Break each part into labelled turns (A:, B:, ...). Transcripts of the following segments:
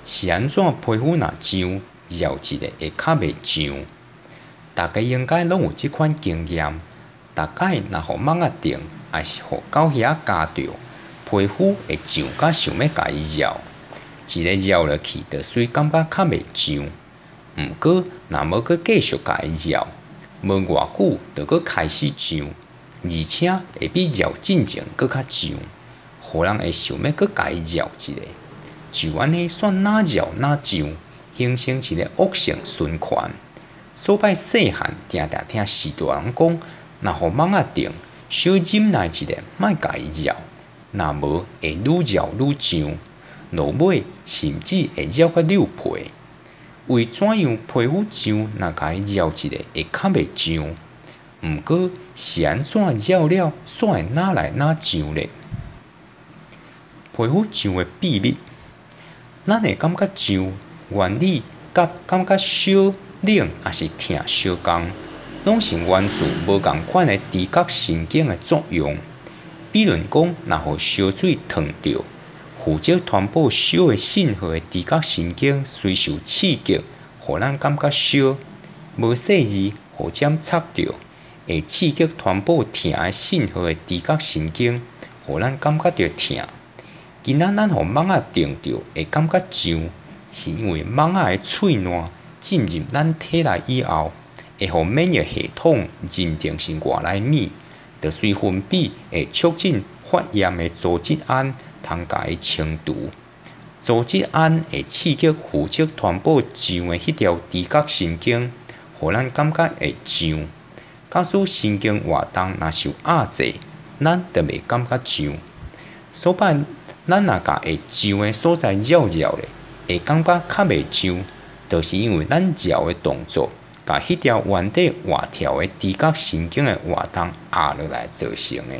A: 是安怎皮肤若痒，咬一个会较袂痒？大家应该拢有即款经验。大概若互蚊仔叮，还是互狗耳仔咬着，皮肤会痒甲想要甲伊咬，一个咬落去，就虽感觉较袂痒。毋过，若要阁继续甲伊咬，无偌久就阁开始痒，而且会比咬进前阁较痒，互人会想要阁甲伊咬一个。就安尼煞哪咬哪痒，形成一个恶性循环。所摆细汉定定听士大人讲，若互蚊仔叮，小忍耐一下，莫甲伊咬，若无会愈咬愈痒，落尾甚至会咬甲扭皮。为怎样皮肤痒，若甲伊咬一个会较袂痒？毋过是安怎咬了，煞会哪来哪痒呢？皮肤痒的秘密，咱会感觉痒，原理甲感觉烧、冷还是痛相共，拢是源自无共款的知觉神经的作用。比如讲，若互烧水烫着，负责传播烧的信号的知觉神经随受刺激，互咱感觉烧；无细字互针插着，会刺激传播痛的信号的知觉神经，互咱感觉到痛。今仔咱互蚊仔叮着会感觉痒，是因为蚊仔的喙瘾进入咱体内以后，会互免疫系统认定是外来物，就随分泌会促进发炎的组织胺，通甲伊清除。组织胺会刺激负责传播痒的迄条知觉神经，互咱感觉会痒。假使神经活动若受压制，咱就袂感觉痒。所摆咱若甲会痒的所在咬咧，会感觉较袂痒，就是因为咱咬的动作，甲迄条原底活跳的知觉神经的活动压落来造成的。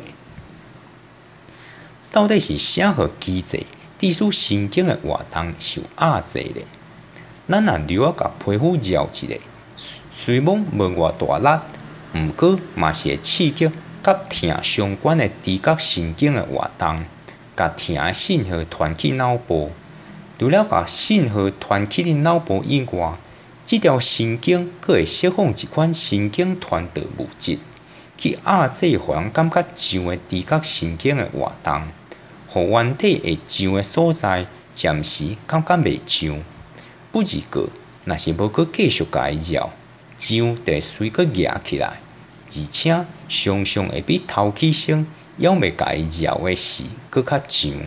A: 到底是啥个机制，致使神经的活动受压制咧？咱若留甲皮肤咬一下，虽然无偌大力，毋过嘛是会刺激甲痛相关的知觉神经的活动。甲痛的信号传去脑部，除了甲信号传去你脑部以外，这条神经佫会释放一款神经传导物质，去压制互人感觉痒的知觉神经的活动，互原底会痒的所在暂时感觉袂痒。不过，若是无阁继续甲伊咬，痒就会随阁压起来，而且常常会比头起先要袂甲伊咬的时佫较痒。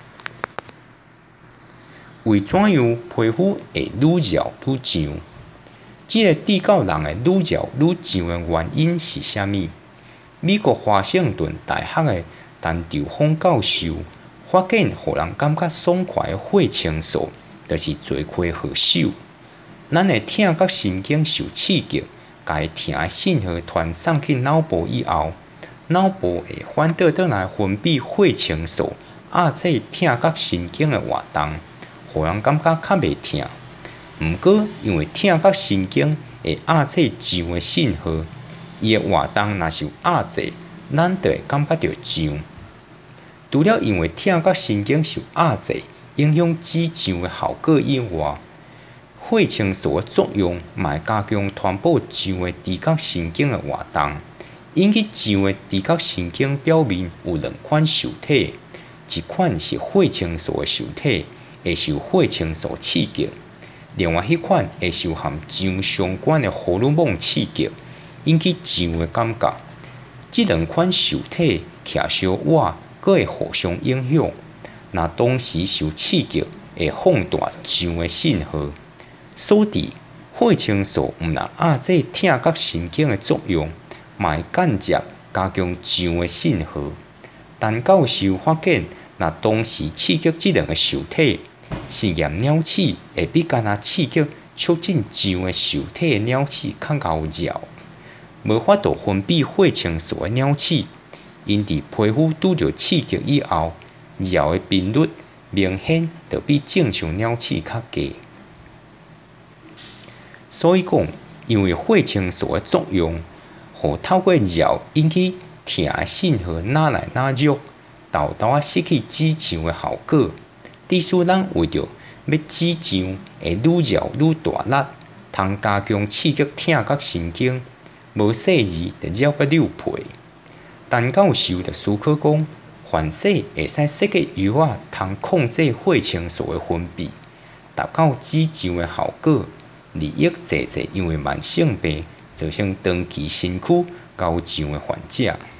A: 为怎样皮肤会愈咬愈痒？这个致到人会愈咬愈痒的原因是啥物？美国华盛顿大学的陈兆峰教授发现，互人感觉爽快的血清素，就是罪魁祸首。咱的痛觉神经受刺激，甲伊痛的信号传送去脑部以后，脑部会反倒转来分泌血清素，压制痛觉神经的活动，互人感觉较袂痛。毋过，因为痛觉神经会压制痒的信号，伊的活动若受压制，咱就会感觉到痒。除了因为痛觉神经受压制，影响止痒的效果以外，血清素的作用嘛会加强传播痒的知觉神经的活动。引起痒的知觉神经表面有两款受体，一款是血清素的受体，会受血清素刺激；另外迄款会受含痒相关的荷尔蒙刺激，引起痒的感觉。这两款受体徛相倚，佫会互相影响。若同时受刺激，会放大痒的信号。所以，血清素毋但压制痛觉神经的作用，嘛会间接加强痒的信号。陈教授发现，若同时刺激这两个受体，实验鸟鼠会比干那刺激促进痒的受体的鸟鼠较高咬。无法度分泌血清素的鸟鼠，因伫皮肤拄着刺激以后，咬的频率明显就比正常鸟鼠较低。所以讲，因为血清素的作用，互透过咬引起痛的信号哪来哪弱，豆豆失去止痒的效果。致使咱为着要止痒会愈绕愈大力，通加强刺激痛觉神经，无细字就绕个扭皮。陈教授就思考讲，凡洗会使设计药啊，通控制血清素的分泌，达到止痒的效果，利益济济因为慢性病造成长期身躯高痒的患者。